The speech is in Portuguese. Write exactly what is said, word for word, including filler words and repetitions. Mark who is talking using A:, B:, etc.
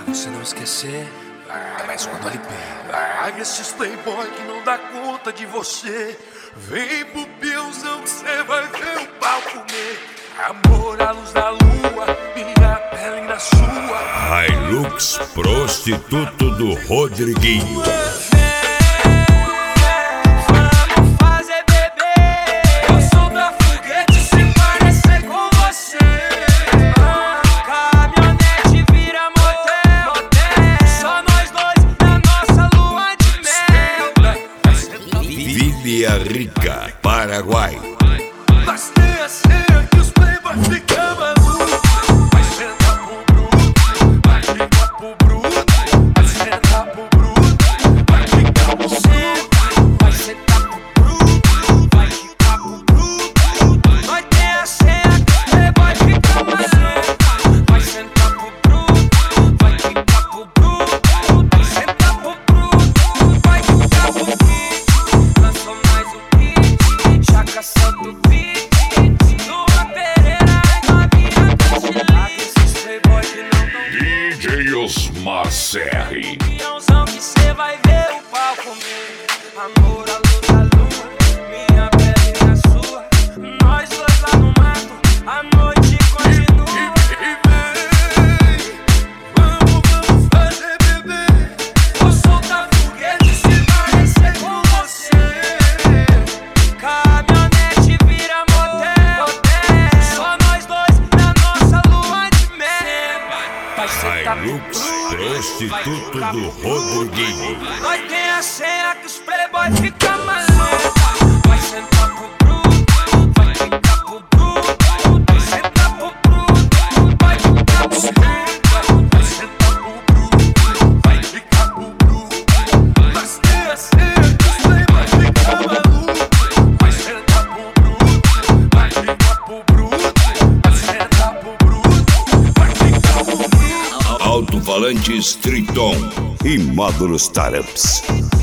A: você não esquecer. Ah, mas quando ele pega,
B: ah, esses playboy que não dá conta de você. Vem pro peãozão que cê vai ver o pau comer. Amor à luz da lua, minha pele na sua.
C: Hilux Prostituto do Rodriguinho. Vila Rica, Paraguai.
B: Mas tem a senha que os playboy ficam malucos. Vai sentar pro bruto, vai ficar pro bruto. Vai sentar pro bruto, vai ficar pro bruto.
A: vai sentar pro bruto, vai ficar pro bruto. Vai ter a senha que os playboy ficam malucos. Vai sentar pro bruto, vai ficar pro bruto. Vai sentar pro bruto, vai ficar pro bruto. Lançou mais um hit, já caçando o beat. Lua Pereira é novinha brasileira. Esses playboy que não dão
C: D J Osmar Serri.
A: Peãozão que cê vai ver o pau comer. Amor à luz da lua, minha pele na sua. Nós dois lá no mato, a noite continua.
B: E vem, vamos, vamos fazer bebê.
A: Vou soltar foguete se parecer com você. Caminhonete vira motel. Só nós dois na nossa lua de mel. Vai sentar pro
C: Hilux
A: bruto,
C: Prostituto do Rodriguinho.
A: nós tem a senha que os playboy ficam malucos. Vai sentar pro bruto, vai ficar pro bruto. Vai sentar pro bruto, vai ficar pro bruto.
B: Vai sentar pro bruto, vai ficar pro bruto. Mas tem a senha que os playboy ficam malucos. Vai sentar pro bruto, vai ficar pro bruto. Vai sentar pro bruto, vai ficar pro bruto.
C: Alto-falantes Triton e módulos Startups.